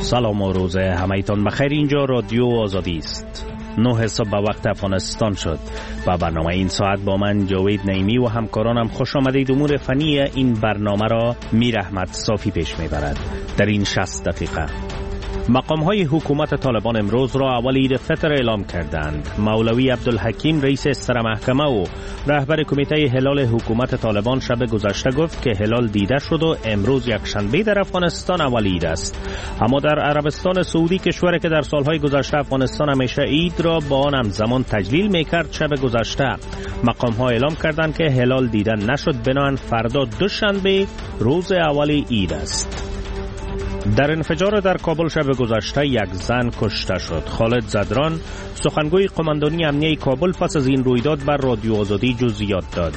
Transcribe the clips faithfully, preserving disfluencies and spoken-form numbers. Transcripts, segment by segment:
سلام و روز همایتان بخیر. اینجا رادیو آزادی است. نه صبح به وقت افغانستان شد. با برنامه این ساعت با من جاوید نعیمی و همکارانم خوش آمدید. امور فنی این برنامه را میر احمد صافی پیش میبرد. در این شصت دقیقه مقام‌های حکومت طالبان امروز را اول عید فطر اعلام کردند. مولوی عبدالحکیم رئیس سر محکمه و رهبر کمیته هلال حکومت طالبان شب گذشته گفت که هلال دیده شد و امروز یک شنبه در افغانستان اول عید است. اما در عربستان سعودی، کشوری که در سالهای گذشته افغانستان همیشه عید را با آن همزمان تجلیل می‌کرد، شب گذشته مقام‌ها اعلام کردند که هلال دیده نشد. بنابراین فردا دوشنبه روز اول عید است. در انفجار در کابل شب گذشته یک زن کشته شد. خالد زدران، سخنگوی قماندانی امنیه کابل، پس از این رویداد بر رادیو آزادی جزئیات داد.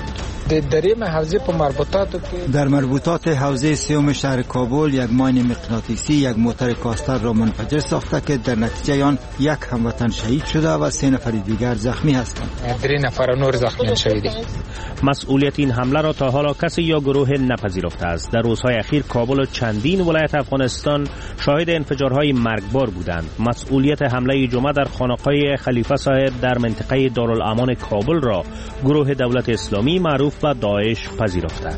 در مربوطات حوزه سیوم شهر کابل یک ماین مغناطیسی یک موتر کاستر را منفجر ساخته که در نتیجه آن یک هموطن شهید شده و سه نفر دیگر زخمی هستند. در نفر نور زخمی شده. مسئولیت این حمله را تا حالا کسی یا گروه نپذیرفته است. در روزهای اخیر کابل و چندین ولایت افغانستان شاهد انفجارهای مرگبار بودند. مسئولیت حمله جمعه در خانقاه خلیفه صاحب در منطقه دارالامان کابل را گروه دولت اسلامی معروف به داعش پذیرفته.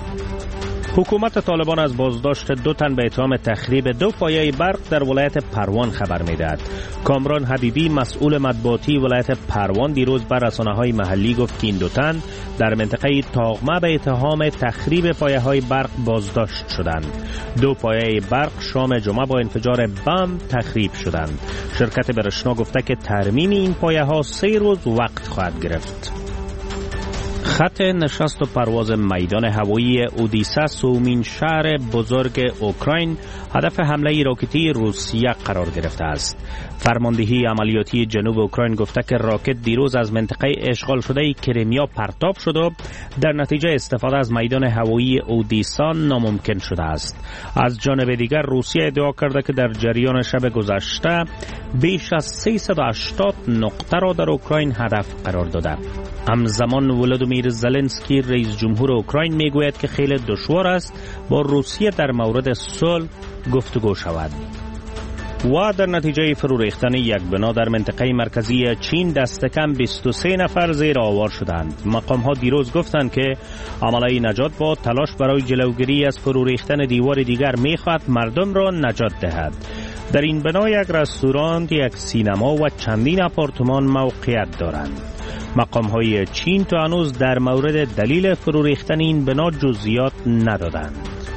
حکومت طالبان از بازداشت دو تن به اتهام تخریب دو پایه برق در ولایت پروان خبر می‌دهد. کامران حبیبی، مسئول مطبوعاتی ولایت پروان، دیروز بر رسانه‌های محلی گفت که این دو تن در منطقه تاغمه به اتهام تخریب پایه‌های برق بازداشت شدند. دو پایه برق شام جمعه با انفجار بم تخریب شدند. شرکت برشنا گفته که ترمیم این پایه‌ها سه روز وقت خواهد گرفت. خط نشست و پرواز میدان هوایی اودیسا، سومین شهر بزرگ اوکراین، هدف حمله راکتی روسیه قرار گرفته است. فرماندهی عملیاتی جنوب اوکراین گفته که راکت دیروز از منطقه اشغال شده کریمیا پرتاب شد و در نتیجه استفاده از میدان هوایی اودیسا ناممکن شده است. از جانب دیگر روسیه ادعا کرده که در جریان شب گذشته بیش از سیصد و هشتاد نقطه را در اوکراین هدف قرار داده. همزمان ولادیمیر زلنسکی رئیس جمهور اوکراین میگوید که خیلی دشوار است با روسیه در مورد صلح گفتگو شود. و در نتیجه فرو ریختن یک بنا در منطقه مرکزی چین دست کم بیست و سه نفر زیر آوار شدند. مقام ها دیروز گفتند که عمله نجات با تلاش برای جلوگیری از فرو ریختن دیوار دیگر میخواهد مردم را نجات دهد. در این بنا یک رستوران، یک سینما و چندین آپارتمان موقعیت دارند. مقام های چین تا هنوز در مورد دلیل فرو ریختن این بنا جزئیات ندادند.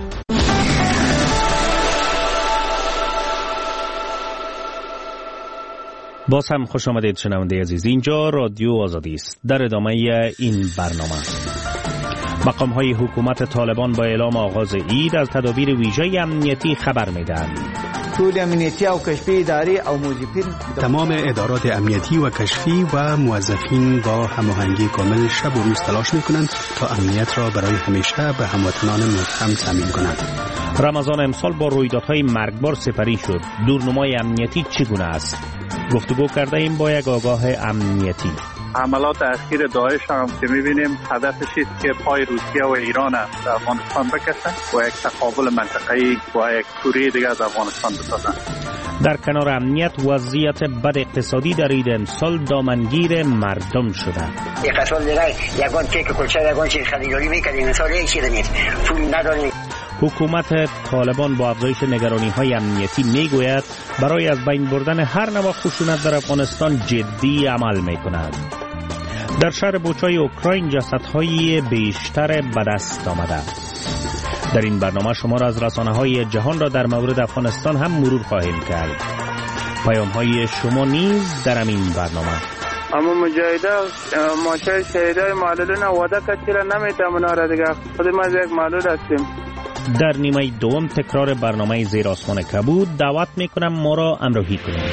باز هم خوش آمدید شنونده عزیز. اینجا رادیو آزادی است. در ادامه این برنامه مقام های حکومت طالبان با اعلام آغاز عید از تدابیر ویژه امنیتی خبر میدهند. ټول امنیتی او کشفی ادارې او موظفین، تمام ادارات امنیتی و کشفی و موظفین با هماهنگی کامل شب و روز تلاش میکنند تا امنیت را برای همیشه به هموطنان متهم تامین کنند. رمضان امسال با رویدادهای مرگبار سپری شد. دورنمای امنیتی چگونه است؟ گفتگو کرده ایم با یک آگاه امنیتی. حملات اخیر داعش هم که می‌بینیم هدفش است که پای روسیه و ایران در افغانستان بکشن و یک تقابل منطقه‌ای و یک کوری دیگه از افغانستان بسازن. در کنار امنیت، وضعیت بد اقتصادی در عید امسال دامنگیر مردم شده. اقتصاد دیگه یگان تیک کلچه یگان چیز خریداری می‌کنیم، مثلا یک چیز نیست، پول نداریم. حکومت طالبان با افزایش نگرانی‌های امنیتی میگوید برای از بین بردن هر نوع خشونت در افغانستان جدی عمل می‌کند. در شهر بوچای اوکراین جسدهای بیشتر به دست آمده. در این برنامه شما را از رسانه‌های جهان را در مورد افغانستان هم مرور خواهیم کرد. پیام‌های شما نیز در این برنامه. اما مجاهده ماشای شهیدای معلولین وعده کردن نمیتونه مناره دیگه. خود ما یک معلول هستیم. در نیمه دوم تکرار برنامه زیر آسمان کبود. دعوت میکنم ما را همراهی کنید.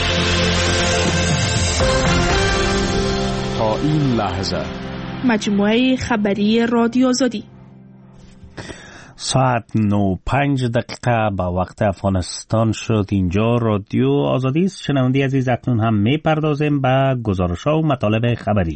تا این لحظه مجموعه خبری رادیو آزادی ساعت نه پنج دقیقه به وقت افغانستان شد. اینجا رادیو آزادی است. شنونده عزیز، اکنون هم میپردازیم به گزارش‌ها و مطالب خبری.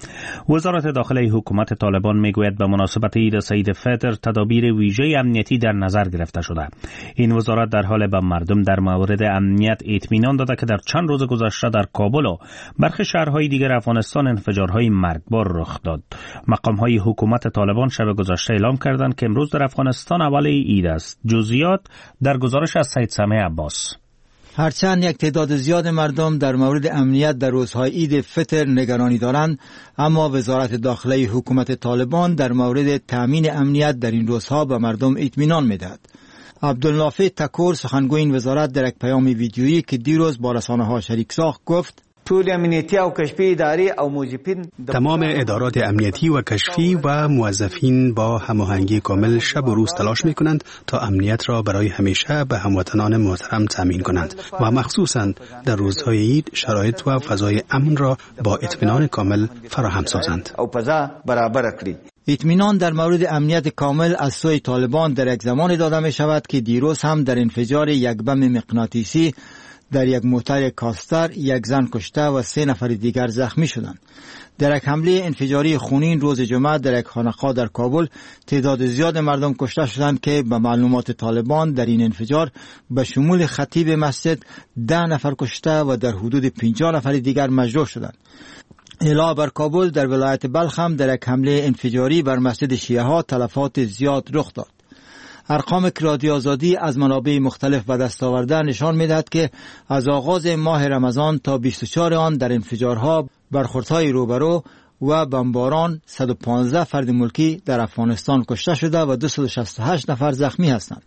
وزارت داخله حکومت طالبان میگوید به مناسبت عید سعید فطر تدابیر ویژه امنیتی در نظر گرفته شده. این وزارت در حال به مردم در مورد امنیت اطمینان داده که در چند روز گذشته در کابل و برخی شهرهای دیگر افغانستان انفجارهای مرگبار رخ داد. مقامهای حکومت طالبان شب گذشته اعلام کردند که امروز در افغانستان اول عید است. جزئیات در گزارش از سید سمیع عباس. هرچند یک تعداد زیاد مردم در مورد امنیت در روزهای عید فطر نگرانی دارند، اما وزارت داخله حکومت طالبان در مورد تامین امنیت در این روزها به مردم اطمینان می‌دهد. عبدالنافع تکور سخنگوی این وزارت در یک پیام ویدیویی که دیروز با رسانه‌ها شریک ساخت گفت: ټول امنیتی او کشفی ادارې او موظفین تمام ادارات امنیتی و کشفی و موظفین با هماهنگی کامل شب و روز تلاش می‌کنند تا امنیت را برای همیشه به هموطنان محترم تامین کنند و مخصوصاً در روزهای عید شرایط و فضای امن را با اطمینان کامل فراهم سازند. او فضا برابر کړي. اطمینان در مورد امنیت کامل از سوی طالبان در یک زمان داده می شود که دیروز هم در انفجار یک بم مغناطیسی در یک موتر کاستر یک زن کشته و سه نفر دیگر زخمی شدند. در یک حمله انفجاری خونین روز جمعه در یک خانقاه در کابل تعداد زیاد مردم کشته شدند که به معلومات طالبان در این انفجار به شمول خطیب مسجد ده نفر کشته و در حدود پنجاه نفر دیگر مجروح شدند. علاوه بر کابل در ولایت بلخ هم در یک حمله انفجاری بر مسجد شیعه ها تلفات زیاد رخ داد. ارقام که رادیو آزادی از منابع مختلف به دست آورده نشان می‌دهد که از آغاز ماه رمضان تا بیست و چهار آن در انفجارها، برخوردهای روبرو و بمباران صد و پانزده فرد ملکی در افغانستان کشته شده و دویست و شصت و هشت نفر زخمی هستند.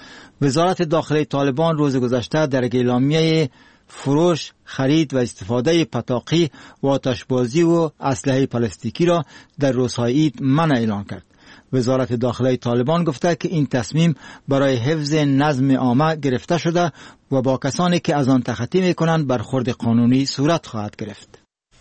وزارت داخله طالبان روز گذشته در اعلامیه فروش، خرید و استفاده پتاقی و آتشبازی و اسلحه پلاستیکی را در روزهای عید منع اعلان کرد. وزارت داخله طالبان گفته که این تصمیم برای حفظ نظم عامه گرفته شده و با کسانی که از آن تخطی می‌کنند برخورد قانونی صورت خواهد گرفت.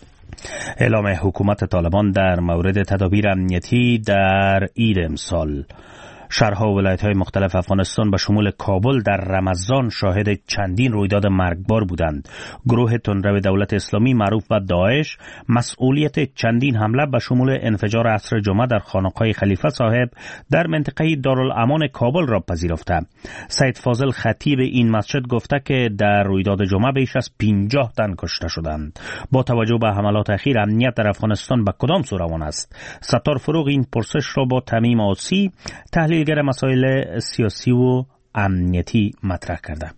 اعلام حکومت طالبان در مورد تدابیر امنیتی در عید امسال. شهرها و ولایت‌های مختلف افغانستان به شمول کابل در رمضان شاهد چندین رویداد مرگبار بودند. گروه تندرو دولت اسلامی معروف به داعش مسئولیت چندین حمله به شمول انفجار عصر جمعه در خانقاه خلیفه صاحب در منطقه دارالامان کابل را پذیرفته. سید فاضل خطیب این مسجد گفته که در رویداد جمعه بیش از پنجاه تن کشته شدند. با توجه به حملات اخیر امنیت در افغانستان به کدام سو روان است؟ ستار فروغ این پرسش را با تمیم آسی تحلیلگر مسائل سیاسی و امنیتی مطرح کرده.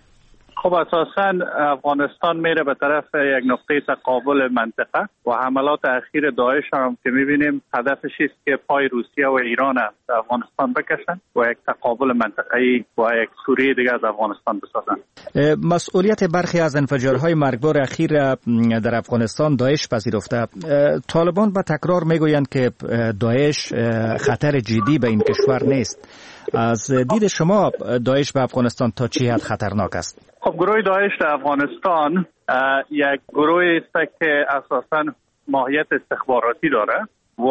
خب اساساً افغانستان میره به طرف یک نقطه تقابل منطقه و حملات اخیر داعش هم که میبینیم هدفش است که پای روسیه و ایران در افغانستان بکشن و یک تقابل منطقه‌ای و یک سوریه دیگه از افغانستان بسازن. مسئولیت برخی از انفجارهای مرگبار اخیر در افغانستان داعش پذیرفته. طالبان به تکرار میگویند که داعش خطر جدی به این کشور نیست. از دید شما داعش به افغانستان تا چه حد خطرناک است؟ خب گروه داعش در افغانستان یک گروه است که اساساً ماهیت استخباراتی داره و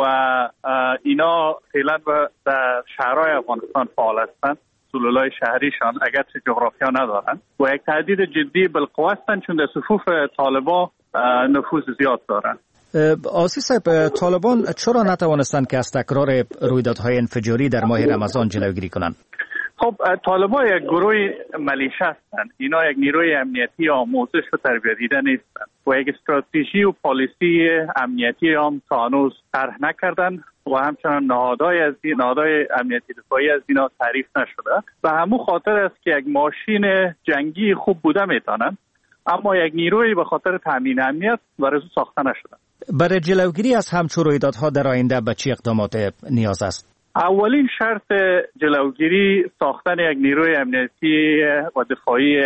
اینا فعلا در شهرهای افغانستان فعال هستند. سلولای شهریشان اگرچه جغرافیا ندارند و یک تهدید جدی بالقوه هستند چون در صفوف طالبان نفوذ زیاد دارند. آسی صاحب، طالبان چرا نتوانستند که از تکرار رویدادهای انفجاری در ماه رمضان جلوگیری کنند؟ خب طالبان یک گروه ملیشه هستند. اینا یک نیروی امنیتی آموزش و تربیت دیده نیستند و یک استراتژی و پالیسی امنیتی هم تا هنوز طرح نکردند و همچنان نهادهای از این نهادهای امنیتی دفاعی از اینا تعریف نشده. و همون خاطر است که یک ماشین جنگی خوب بوده میتونن، اما یک نیروی به خاطر تامین امنیت برای ساخته نشده. برای جلوگیری از همچون رویدادها در آینده به چه اقدامات نیاز است؟ اولین شرط جلوگیری ساختن یک نیروی امنیتی و دفاعی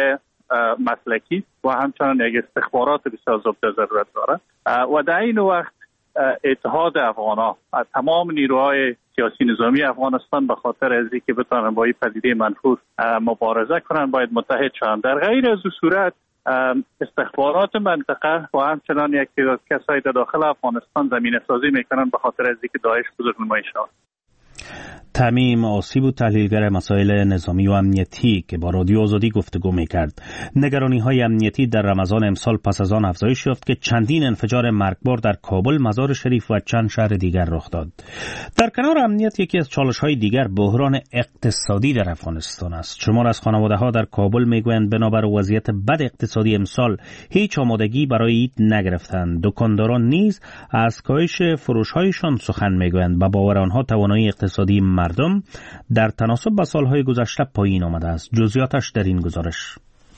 مسلکی و همچنان یک استخبارات بسیار زبده ضرورت داره و در این وقت اتحاد افغان‌ها از تمام نیروهای سیاسی نظامی افغانستان به خاطر از اینکه بتوانند با این پدیده منفور مبارزه کنند باید متحد شوند. در غیر از این صورت استخبارات منطقه و همچنان یک تعداد کسایی در داخل افغانستان زمینه سازی میکنند به خاطر از اینکه داعش بزرگنمایی شود. تمیم آسیب و تحلیلگر مسائل نظامی و امنیتی که با رادیو آزادی گفتگو میکرد. نگرانی های امنیتی در رمضان امسال پس از آن افزایش یافت که چندین انفجار مرگبار در کابل، مزار شریف و چند شهر دیگر رخ داد. در کنار امنیت یکی از چالش های دیگر بحران اقتصادی در افغانستان است. شمار از خانواده ها در کابل میگویند بنابر وضعیت بد اقتصادی امسال هیچ آمادگی برای عید نگرفتند. دکانداران نیز از کاهش فروش هایشان سخن میگویند و باور آنها توانایی اقتصادی مردم در تناسب با سالهای گذشته پایین آمده است. جزئیاتش در این گزارش.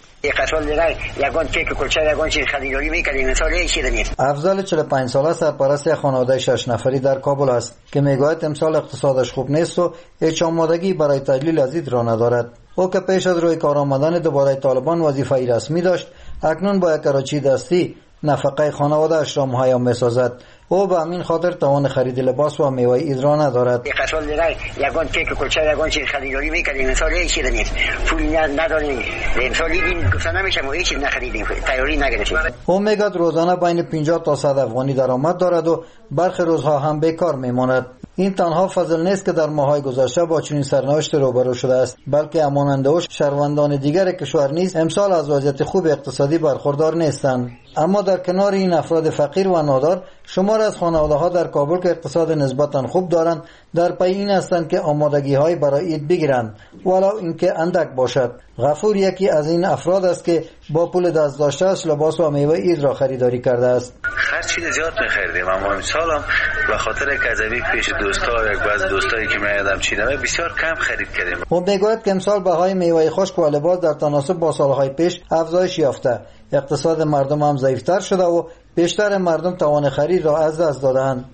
افضل چهل و پنج ساله سرپرست خانواده شش نفری در کابل است که میگوید امسال اقتصادش خوب نیست و هیچ آمادگی برای تجلیل از عید را ندارد. او که پیش از روی کار آمدن دوباره طالبان وظیفه‌ای رسمی داشت، اکنون با یک کراچی دستی نفقه خانواده اش را مهیا می‌سازد. او به همین خاطر توان خرید لباس و میوه عید را ندارد. قسال دیگر یگان کیک کلچه یگان چیز خریداری می‌کردیم، امسال هیچ چیزی نیست. پول نداریم. امسال این گفتن نمیشه ما هیچ چیز نخریدیم، تیاری نگرفتیم. او میگوید روزانه بین پنجاه تا صد افغانی درآمد دارد و برخی روزها هم بیکار میماند. این تنها فضل نیست که در ماه‌های گذشته با چنین سرنوشت روبرو شده است، بلکه همانند او شهروندان دیگر کشور نیز امسال از وضعیت خوب اقتصادی برخوردار نیستند. اما در کنار این افراد فقیر و نادار، شمار از خانواده‌ها در کابل که اقتصاد نسبتاً خوب دارند در پی این هستند که آمادگی‌های برای عید بگیرند، ولو اینکه اندک باشد. غفور یکی از این افراد است که با پول دست داشته‌اش لباس و میوه عید را خریداری کرده است. هر چیز زیاد می‌خریدیم، اما امسال هم به خاطر کذبی پیش دوستا و یک بعض دوستایی که می‌آمدم چیدم بسیار کم خرید کردیم. او میگوید که امسال بهای میوه خشک و لباس در تناسب با سال‌های پیش افزایش یافته. اقتصاد مردم هم ضعیف‌تر شده و بیشتر مردم توان خرید را از دست داده‌اند.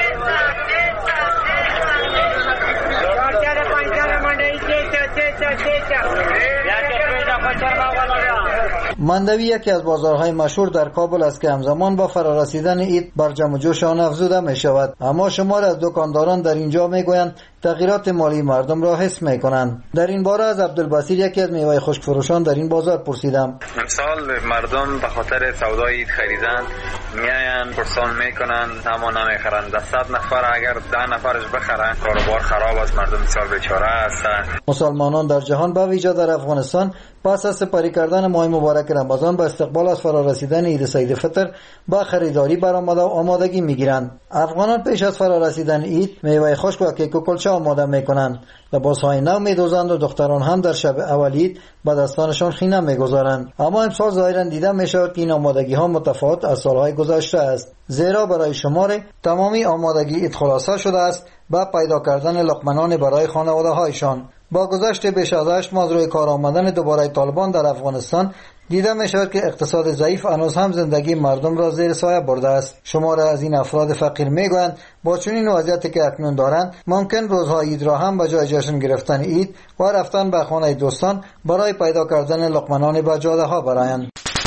مندوی یکی از بازارهای مشهور در کابل است که همزمان با فرارسیدن عید بر جمع و جوش آن افزوده می شود. اما شمار از دکانداران در اینجا می گویند تغییرات مالی مردم را حس می کنند. در این باره از عبدالبصیر یکی از میوه خشک فروشان در این بازار پرسیدم. امسال مردم به خاطر سودای عید خریدن میاین پرسان میکنن اما نمیخرن. ده صد نفر اگر ده نفرش بخرن کاروبار خراب است، مردم بسیار بیچاره هستند. مسلمانان در جهان به ویژه در افغانستان پس از سپری کردن ماه مبارک رمضان به استقبال از فرارسیدن عید سید فطر با خریداری برآمده و آمادگی میگیرند. افغانان پیش از فرارسیدن عید میوه خشک و کیک و کلچه آماده میکنند. لباسهای نو میدوزند و دختران هم در شب اول عید به دستانشان خینه میگذارند. اما امسال ظاهرا دیده میشود که این آمادگی ها متفاوت از سالهای گذشته است، زیرا برای شمار تمامی آمادگی عید خلاصه شده است با پیدا کردن لقمنان برای خانواده هایشان. با گذشت بیش از هشت ماه از روی کار آمدن دوباره طالبان در افغانستان دیده می شود که اقتصاد ضعیف هنوز هم زندگی مردم را زیر سایه برده است. شمار از این افراد فقیر می گویند با چنین وضعیتی که اکنون دارند ممکن روزهای عید را هم به جای جشن گرفتن عید و رفتن به خانه دوستان برای پیدا کردن لقمنان به جاده ها برایند.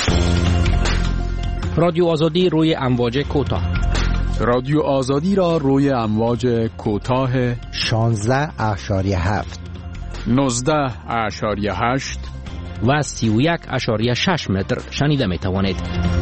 رادیو آزادی روی امواج کوتاه. رادیو آزادی را روی امواج کوتاه شانزده اشاریه هفت، نوزده اشاریه هشت و سی و یک اشاریه شش متر شنیده می توانید.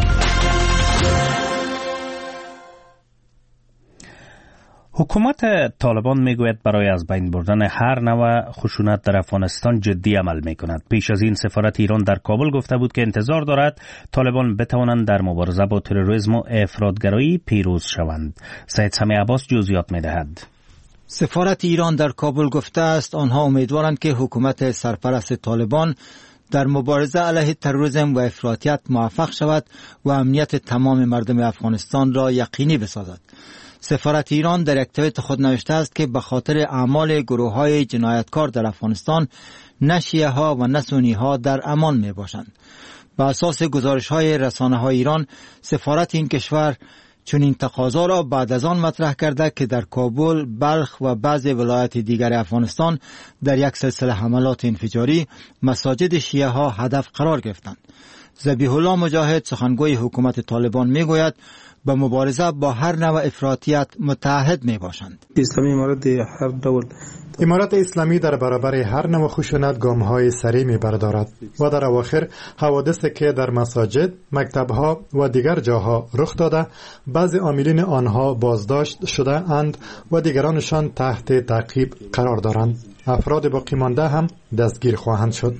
حکومت طالبان میگوید برای از بین بردن هر نوع خشونت در افغانستان جدی عمل میکند. پیش از این سفارت ایران در کابل گفته بود که انتظار دارد طالبان بتوانند در مبارزه با تروریسم و افراطگرایی پیروز شوند. سید سمیع عباس جزئیات میدهد. سفارت ایران در کابل گفته است آنها امیدوارند که حکومت سرپرست طالبان در مبارزه علیه تروریسم و افراطیت موفق شود و امنیت تمام مردم افغانستان را یقینی بسازد. سفارت ایران در یک توییت خود نوشته است که به خاطر اعمال گروه‌های جنایتکار در افغانستان نه شیعه ها و نه سنی ها در امان می باشند. بر اساس گزارش‌های رسانه‌های ایران، سفارت این کشور چون این تقاضا را بعد از آن مطرح کرده که در کابل، بلخ و بعضی ولایات دیگر افغانستان در یک سلسله حملات انفجاری مساجد شیعه ها هدف قرار گرفتند. ذبیح الله مجاهد سخنگوی حکومت طالبان میگوید به مبارزه با هر نوع افراطیت متحد می باشند. اسلامی امارت هر دول امارت اسلامی در برابر هر نوع خشونت گام‌های سریع می‌بردارد و در اواخر حوادثی که در مساجد، مکتب‌ها و دیگر جاها رخ داده، بعضی عاملین آنها بازداشت شده اند و دیگرانشان تحت تعقیب قرار دارند. افراد باقی مانده هم دستگیر خواهند شد.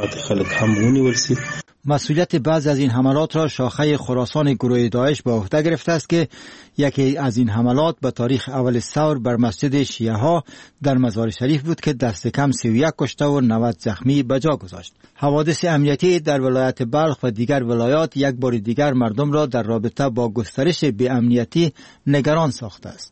مسئولیت بعض از این حملات را شاخه خراسان گروه داعش به عهده گرفته است که یکی از این حملات به تاریخ اول ثور بر مسجد شیعه ها در مزار شریف بود که دست کم سی و یک کشته و نود زخمی به جا گذاشت. حوادث امنیتی در ولایت بلخ و دیگر ولایات یک بار دیگر مردم را در رابطه با گسترش بی‌امنیتی نگران ساخته است.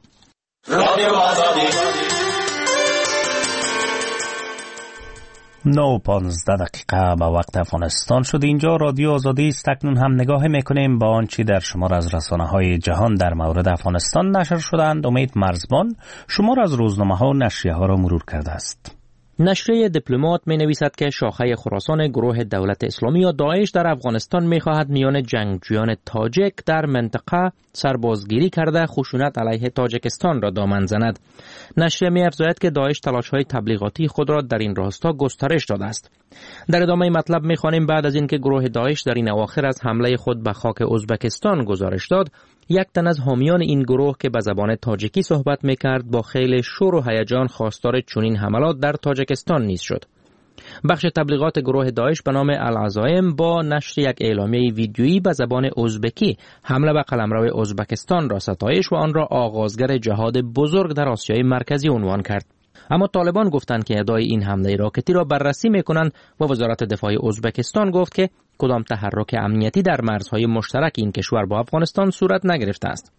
نو پانزده دقیقه به وقت افغانستان شد. اینجا رادیو آزادی است. اکنون هم نگاه میکنیم با آنچه در شمار از رسانه های جهان در مورد افغانستان نشر شدند. امید مرزبان شمار از روزنامه ها و نشریه ها را مرور کرده است. نشریه دیپلمات می نویسد که شاخه خراسان گروه دولت اسلامی یا داعش در افغانستان می خواهد میان جنگجویان تاجک در منطقه سربازگیری کرده خشونت علیه تاجکستان را دامن زند. نشریه می افزاید که داعش تلاش های تبلیغاتی خود را در این راستا گسترش داده است. در ادامه مطلب می خوانیم بعد از اینکه گروه داعش در این اواخر از حمله خود به خاک ازبکستان گزارش داد، یک تن از حامیان این گروه که به زبان تاجیکی صحبت میکرد با خیلی شور و هیجان خواستار چنین حملات در تاجکستان نیز شد. بخش تبلیغات گروه داعش به نام العزائم با نشر یک اعلامیه ویدیویی به زبان ازبکی حمله به قلمرو ازبکستان را ستایش و آن را آغازگر جهاد بزرگ در آسیای مرکزی عنوان کرد. اما طالبان گفتند که ادعای این حمله راکتی را بررسی میکنند و وزارت دفاع ازبکستان گفت که کدام تحرک امنیتی در مرزهای مشترک این کشور با افغانستان صورت نگرفته است.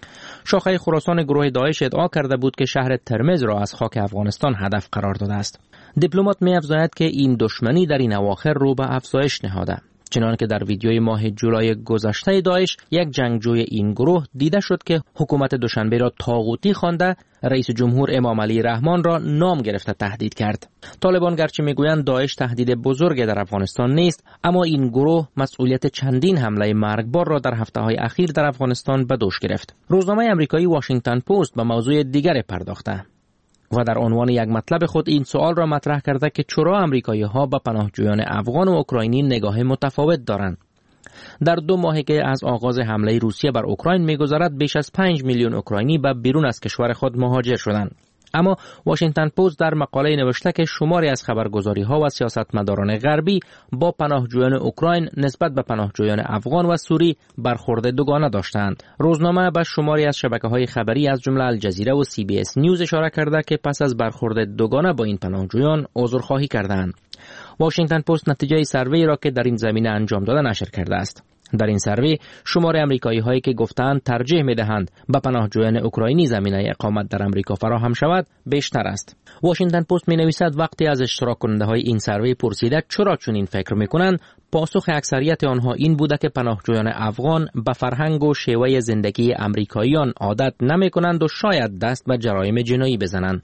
شاخه خراسان گروه داعش ادعا کرده بود که شهر ترمز را از خاک افغانستان هدف قرار داده است. دیپلمات می‌افزاید که این دشمنی در این اواخر رو به افزایش نهاده. چنانکه در ویدیوی ماه جولای گذشته داعش یک جنگجوی این گروه دیده شد که حکومت دوشنبه را طاغوتی خوانده رئیس جمهور امام علی رحمان را نام گرفته تهدید کرد. طالبان گرچه میگویند داعش تهدید بزرگی در افغانستان نیست، اما این گروه مسئولیت چندین حمله مرگبار را در هفته‌های اخیر در افغانستان به دوش گرفت. روزنامه آمریکایی واشنگتن پست به موضوع دیگر پرداخته و در عنوان یک مطلب خود این سوال را مطرح کرده که چرا آمریکایی‌ها به پناهجویان افغان و اوکراینی نگاه متفاوت دارند. در دو ماهی که از آغاز حمله روسیه بر اوکراین می‌گذرد بیش از پنج میلیون اوکراینی به بیرون از کشور خود مهاجر شدند. اما واشنگتن پست در مقاله نوشته که شماری از خبرگزاری‌ها و سیاستمداران غربی با پناهجویان اوکراین نسبت به پناهجویان افغان و سوری برخورد دوگانه داشتند. روزنامه به شماری از شبکه‌های خبری از جمله الجزیره و سی بی اس نیوز اشاره کرده که پس از برخورد دوگانه با این پناهجویان عذرخواهی کردند. واشنگتن پست نتیجه سروی را که در این زمینه انجام داده نشر کرده است. در این سروی شمار امریکایی هایی که گفتند ترجیح می دهند به پناهجویان اوکراینی زمینه اقامت در امریکا فراهم شود بیشتر است. واشنگتن پست می نویسد وقتی از اشتراک کننده های این سروی پرسیده چرا چنین فکر می کنند، پاسخ اکثریت آنها این بوده که پناهجویان افغان به فرهنگ و شیوه زندگی امریکاییان عادت نمی کنند و شاید دست به جرایم جنایی بزنند.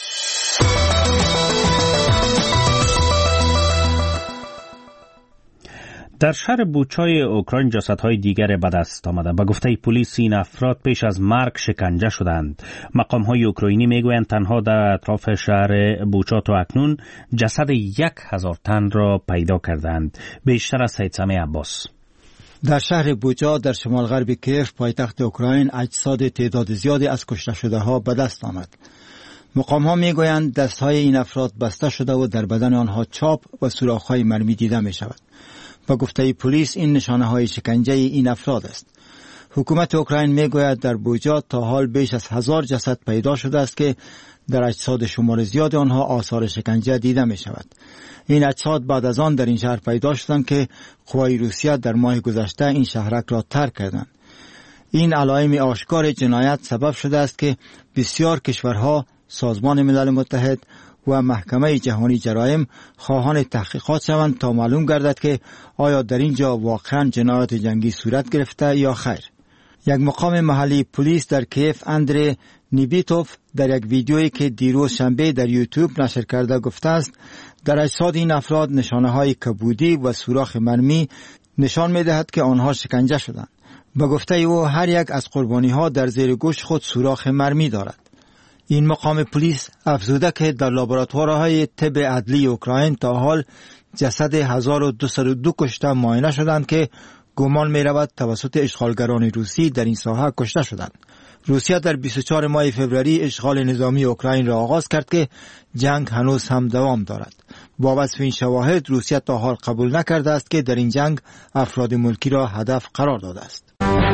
در شهر بوچای اوکراین جسدهای دیگر به دست آمده. به گفته پلیس این افراد پیش از مرگ شکنجه شدند. مقام‌های اوکراینی میگویند تنها در اطراف شهر بوچا تا اکنون جسد یک هزار تن را پیدا کردند. بیشتر از سید سمی عباس. در شهر بوچا در شمال غرب کیف پایتخت اوکراین اجساد تعداد زیادی از کشته شده ها به دست آمد. مقام ها می گویند دست های این افراد بسته شده و در بدن آنها چاپ و سوراخ های مرمی دیده می شود. با گفته پلیس این نشانه های شکنجه این افراد است. حکومت اوکراین می گوید در بوچا تا حال بیش از هزار جسد پیدا شده است که در اجساد شمار زیاد آنها آثار شکنجه دیده می شود. این اجساد بعد از آن در این شهر پیدا شدند که قوای روسیه در ماه گذشته این شهرک را ترک کردند. این علائم آشکار جنایت سبب شده است که بسیار کشورها، سازمان ملل متحد و محکمه جهانی جرایم خواهان تحقیقات شوند تا معلوم گردد که آیا در اینجا واقعا جنایات جنگی صورت گرفته یا خیر. یک مقام محلی پلیس در کیف اندری نیبیتوف در یک ویدیویی که دیروز شنبه در یوتیوب نشر کرده گفته است در اجساد این افراد نشانه های کبودی و سوراخ مرمی نشان می دهد که آنها شکنجه شدند. به گفته او هر یک از قربانی ها در زیر گوش خود سوراخ مرمی دارد. این مقام پلیس افزوده که در لابراتوارهای طب عدلی اوکراین تا حال جسد هزار و دویست و دو کشته معاینه شدند که گمان می رود توسط اشغالگران روسی در این ساحه کشته شدند. روسیه در بیست و چهارم ماه فوریه اشغال نظامی اوکراین را آغاز کرد که جنگ هنوز هم دوام دارد. با وصف این شواهد روسیه تا حال قبول نکرده است که در این جنگ افراد ملکی را هدف قرار داده است.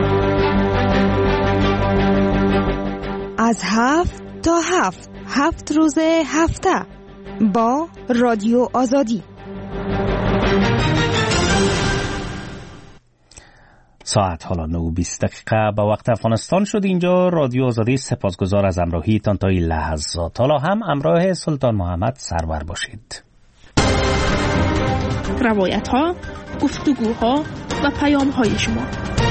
از هفت تا هفت هفت روز هفته با رادیو آزادی. ساعت حالا نه و بیست دقیقه به وقت افغانستان شد. اینجا رادیو آزادی. سپاسگزار از همراهیتان تا این لحظات. حالا هم همراه سلطان محمد سرور باشید. روایت ها، گفتگوها و پیام های شما.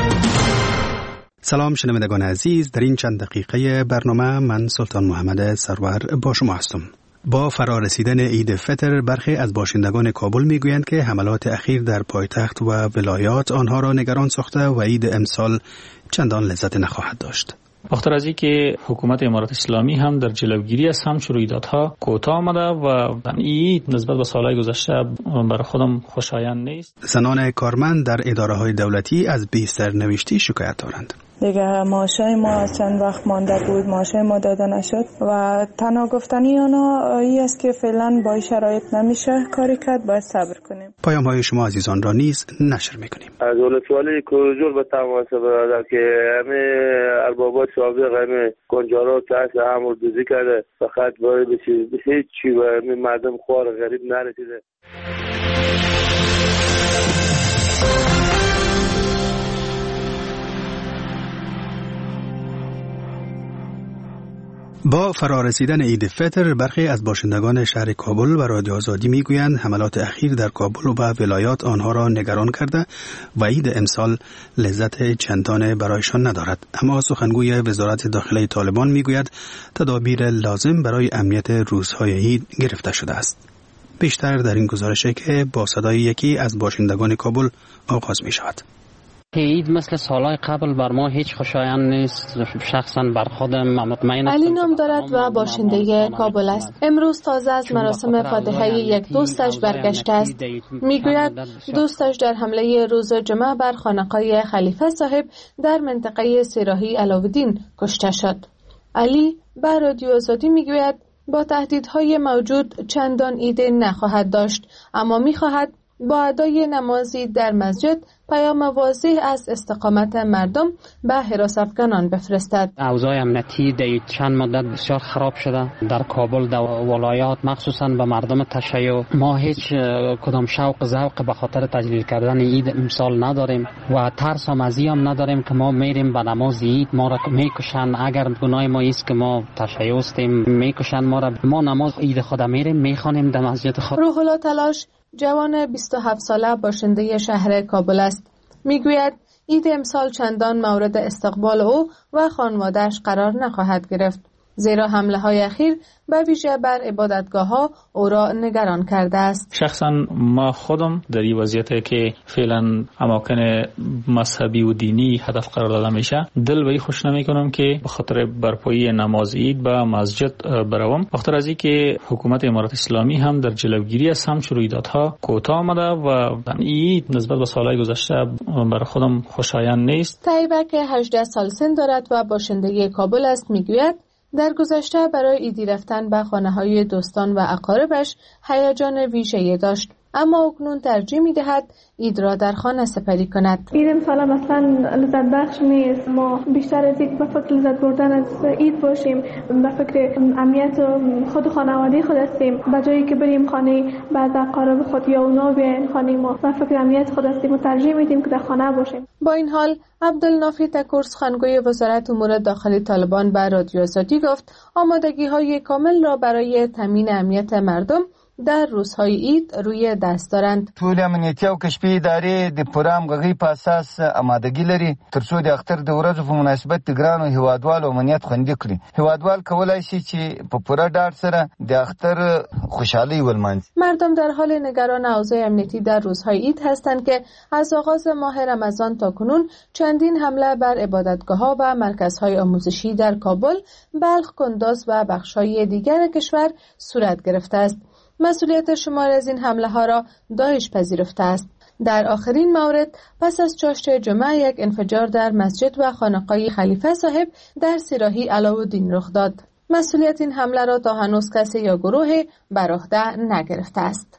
سلام شنوندگان عزیز، در این چند دقیقه برنامه من سلطان محمد سرور با شما هستم. با فرارسیدن عید فطر برخی از باشندگان کابل میگویند که حملات اخیر در پایتخت و ولایات آنها را نگران ساخته و عید امسال چندان لذت نخواهد داشت. بخاطر از اینکه حکومت امارات اسلامی هم در جلوگیری از همچون رویدادها کوتاه آمده و این نسبت به سالهای گذشته برای خودم خوشایند نیست. زنان کارمند در اداره‌های دولتی از بی‌سرنوشتی شکایت دارند. دیگه معاشای ما چند وقت مانده بود، معاشای ما داده نشد و تنها گفتنی آنها این است که فعلا با این شرایط نمیشه کاری کرد، باید صبر کنیم. پیام های شما عزیزان را نیز نشر میکنیم. از ولسوالی کوزور به تماس برادر که همه اربابات سابق همه کنجارا تحت هم دوزی کرده، فقط باید به هیچ چی به مردم خوار غریب نرسیده. با فرارسیدن عید فطر برخی از باشندگان شهر کابل و رادیو آزادی میگویند حملات اخیر در کابل و ولایات آنها را نگران کرده و عید امسال لذت چندان برایشان ندارد. اما سخنگوی وزارت داخله طالبان میگوید تدابیر لازم برای امنیت روزهای عید گرفته شده است. بیشتر در این گزارشه که با صدای یکی از باشندگان کابل آغاز می شود. عید مثل سالهای قبل بر ما هیچ خوشایند نیست. شخصا بر خودم مطمئن علی نام دارد و باشنده کابل است. امروز تازه از مراسم فاتحه یک دوستش برگشته است. میگوید دوستش در حمله روز جمعه بر خانقاه خلیفه صاحب در منطقه سیراهی علاودین کشته شد. علی بر رادیو آزادی میگوید با تهدیدهای موجود چندان ایده نخواهد داشت، اما میخواهد با ادای نمازی در مسجد پیام واضح از استقامت مردم به حراس افغانان بفرستد. اوضاع امنیتی در چند مدت بسیار خراب شده در کابل، در ولایات، مخصوصا به مردم تشیع. ما هیچ کدام شوق ذوق به خاطر تجلیل کردن عید امسال نداریم و ترس هم از این هم نداریم که ما میریم به نماز عید ما را میکشن. اگر گناه ما است که ما تشیع هستیم میکشن ما را. ما نماز عید خود میریم میخوانیم در مسجد خود. روح الله تلاش جوان بیست و هفت ساله باشنده شهر کابل است. میگوید عید امسال چندان مورد استقبال او و خانواده‌اش قرار نخواهد گرفت، زیرا حمله های اخیر به ویژه بر عبادتگاه ها او را نگران کرده است. شخصا ما خودم در این وضعیتی که فعلا اماکن مذهبی و دینی هدف قرار داده میشه دل به خوش نمی کنم که به خاطر برپایی نماز عید به مسجد بروم. بخاطر از اینکه حکومت امارات اسلامی هم در جلوگیری از همچون رویدادها کوتاه آمده و این نسبت به سالهای گذشته برای خودم خوشایند نیست. طیبه که هجده سال سن دارد و باشنده کابل است میگوید در گذشته برای عیدی رفتن به خانه‌های دوستان و اقاربش هیجان ویژه‌ای داشت، اما اکنون ترجیح می‌دهد عید را در خانه سپری کند. عید امسال مثلا لذت بخش نیست. ما بیشتر از یک به فکر لذت بردن از عید باشیم، به فکر امنیت خود خانواده خود هستیم. به جایی که بریم خانه بعد اقارب خود یا اونا بیاین خانه ما، به فکر امنیت خود هستیم و ترجیح میدیم که در خانه باشیم. با این حال عبدالنافی تکور سخنگوی وزارت امور داخلی طالبان به رادیو آزادی گفت آمادگی‌های کامل را برای تامین امنیت مردم در روزهای عید روی دست دارند. ټول امنیتي او کشفي ادارې د پوره همغږۍ په اساس آمادګي لري ترڅو د اختر د ورځو په مناسبت د ګرانو هیوادوالو امنیت خوندي کړي. هیوادوال کولای شي چې په پوره ډاډ سره د اختر خوشحالي ولمانځي. مردم در حال نگران اوضاع امنیتی در روزهای عید هستند که از آغاز ماه رمضان تا کنون چندین حمله بر عبادتگاه‌ها و مرکزهای آموزشی در کابل، بلخ، کنداز و بخش‌های دیگر کشور صورت گرفته است. مسئولیت شمار از این حمله ها را داعش پذیرفته است. در آخرین مورد پس از چاشت جمعه یک انفجار در مسجد و خانقاه خلیفه صاحب در سیراهی علاءالدین رخ داد. مسئولیت این حمله را تا هنوز کسی یا گروه بر عهده نگرفته است.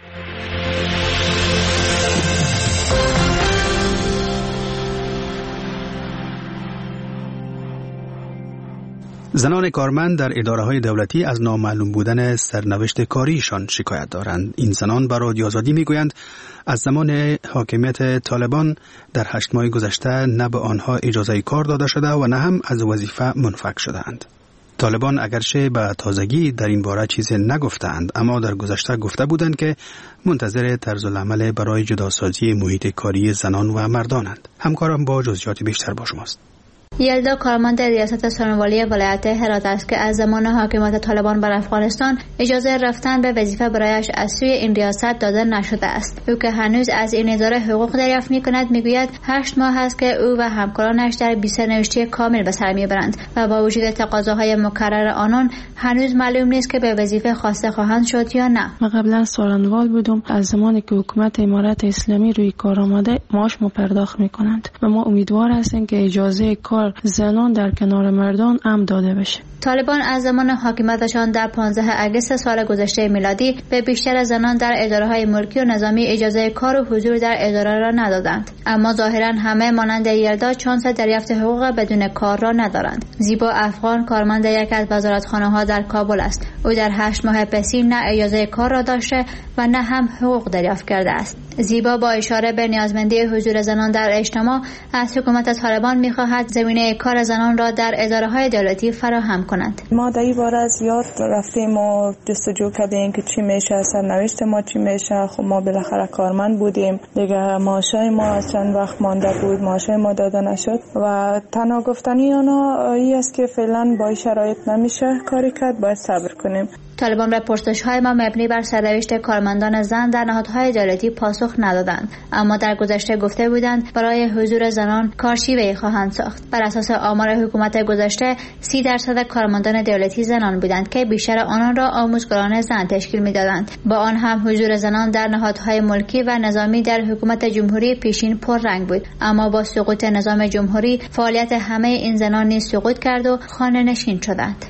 زنان کارمند در اداره‌های دولتی از نامعلوم بودن سرنوشت کاریشان شکایت دارند. این زنان به رادیو آزادی میگویند از زمان حاکمیت طالبان در هشت ماه گذشته نه به آنها اجازه کار داده شده و نه هم از وظیفه منفک شده‌اند. طالبان اگرچه به تازگی در این باره چیزی نگفتند، اما در گذشته گفته بودند که منتظر طرز العمل برای جداسازی محیط کاری زنان و مردانند. همکارم با جزئیات بیشتر با شماست. یلدا کارمند ریاست سرنوالی ولایت هرات است که از زمان حاکمیت طالبان بر افغانستان اجازه رفتن به وظیفه برایش از سوی این ریاست داده نشده است. او که هنوز از این اداره حقوق دریافت می‌کند میگوید هشت ماه است که او و همکارانش در بی سرنوشتی کامل به سر میبرند و با وجود تقاضاهای مکرر آنان هنوز معلوم نیست که به وظیفه خواسته خواهند شد یا نه. من قبلا سارنوال بودم. از زمانی که حکومت امارت اسلامی روی کار آمده معاش ما پرداخت می‌کنند و ما امیدوار هستیم که اجازه کار زنان در کنار مردان هم داده بشه. طالبان از زمان حاکمیتشان در پانزده آگوست سال گذشته میلادی به بیشتر زنان در اداره‌های ملکی و نظامی اجازه کار و حضور در اداره را ندادند، اما ظاهراً همه مانند یلدا چانس دریافت حقوق بدون کار را ندارند. زیبا افغان کارمند یک از وزارتخانه‌ها در کابل است. او در هشت ماه پسی نه اجازه کار را داشته و نه هم حقوق دریافت کرده است. زیبا با اشاره به نیازمندی حضور زنان در اجتماع از حکومت طالبان می‌خواهد زمینه کار زنان را در اداره‌های دولتی فراهم کند. ما در این باره زیاد رفتیم و جستجو کردیم که چی میشه، سرنوشت ما چی میشه. خب ما بالاخره کارمند بودیم دیگه، معاشای ما چند وقت مانده بود، معاشای ما داده نشد و تنها گفتنی اونا این است که فعلا با این شرایط نمیشه کاری کرد، باید صبر کنیم. طالبان به پرسش‌های ما مبنی بر سرنوشت کارمندان زن در نهادهای دولتی پاسخ ندادند، اما در گذشته گفته بودند برای حضور زنان کارشیوه‌ای خواهند ساخت. بر اساس آمار حکومت گذشته سی درصد کارمندان دولتی زنان بودند که بیشتر آنان را آموزگاران زن تشکیل می‌دادند. با آن هم حضور زنان در نهادهای ملکی و نظامی در حکومت جمهوری پیشین پررنگ بود، اما با سقوط نظام جمهوری فعالیت همه این زنان نیز سقوط کرد و خانه‌نشین شدند.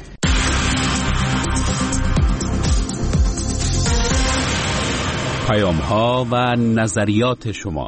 پیام ها و نظریات شما.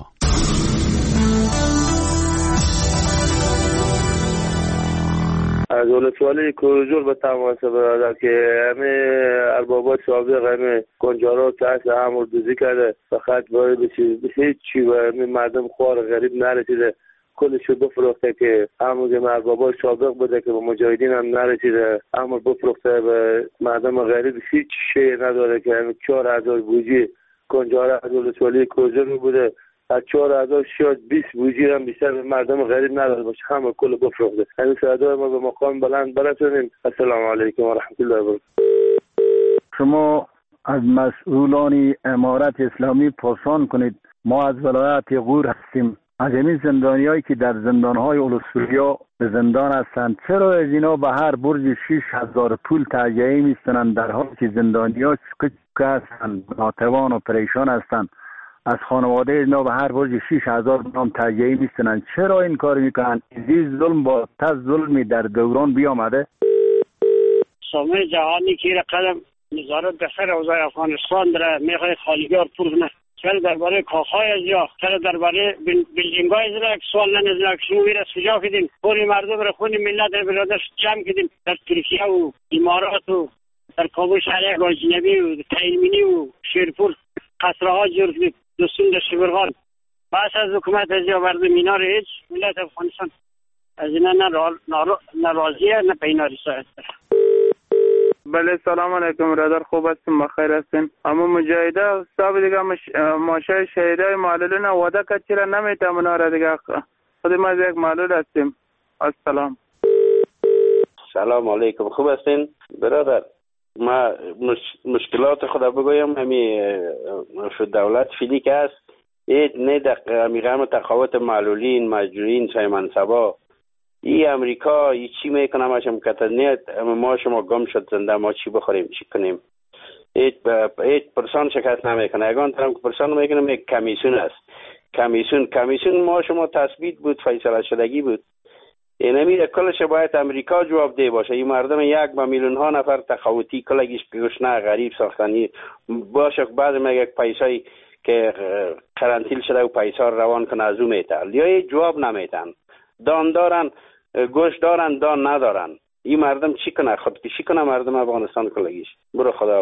از ولسوالی کوروجور به تماس برادر که همه اربابات سابق همه کنجارا تحت همور دوزی کرده، فقط باید هیچ چی و مردم خوار غریب نرسیده، کلشو بفروخته که همون اربابات سابق بوده که به مجاهدین هم نرسیده، همون بفروخته به مردم غریب هیچ شی نداره که همه چهار هزار بوجی کنجاره از ولسوالی کوروجور بوده، از چهار هزار شاید بیست بوجی هم بیشتر به مردم غریب نداره باشه، همه کل بفروخته. همین صدای ما به مقام بلند برسونیم. السلام علیکم و رحمت الله و برکاته. شما از مسئولان امارت اسلامی پرسان کنید. ما از ولایت غور هستیم. از این زندانیایی که در زندانهای اولوسوریا به زندان هستند، چرا از اینا به هر برج شش هزار پول تهیه میستنند، در حالی که زندانی‌ها که هستند ناتوان و پریشان هستند؟ از خانواده اینا به هر برج شش هزار نام تهیه میستنند. چرا این کار میکنند؟ این ظلم با تز ظلمی در دوران بیامده. سامه جهانی که رقم نظارت به سر اوضاع افغانستان داره، میخوای خالیگار پول نه. چرا درباره کاخهای از یا چرا درباره بیلدینگ‌های از را سوال نمی‌کنید که شما میره سجا کردین، پول مردم را خون ملت را برادرش جمع کردین در ترکیه و امارات و در کابل شهر گاجنبی و تایلمینی و شیرپور قصرها جور کردید، دوستون در شبرغان. بس از حکومت از یا مردم اینا را هیچ ملت افغانستان از اینا نه راضیه نه پیناری ساعت داره. بله سلام علیکم برادر، خوب هستیم، بخیر هستیم. اما مجاهده صاحب دیگه مش... ماشه شهیدای معلولین وعده کرد چرا نمیتم اونا را دیگه خود ما از یک معلول هستیم. السلام. سلام علیکم، خوب هستین برادر؟ ما مش... مشکلات خدا بگویم همی دولت فیلی که هست این نه در امیغام تقاوت معلولین مجروحین سای منصبا ای امریکا ای چی میکنه ما شما کتنیت ما شما گم شد زنده ما چی بخوریم چی کنیم ایت ایت پرسان شکست نمیکنه یگان طرف که پرسان میکنه یک کمیسیون است کمیسیون کمیسیون ما شما تثبیت بود فیصله شدگی بود اینمی کلش باید امریکا جواب ده باشه این مردم یک با میلیون ها نفر تقاوتی کلگیش گشنه غریب ساختنی باشه بعد میگه پیسای که قرنطینه شده و پیسا روان کنه از اون میتر یا جواب نمیتن دان دارن گوش دارن دان ندارن این مردم چی کنه خودکشی کنه مردم افغانستان کلگیش برو خدا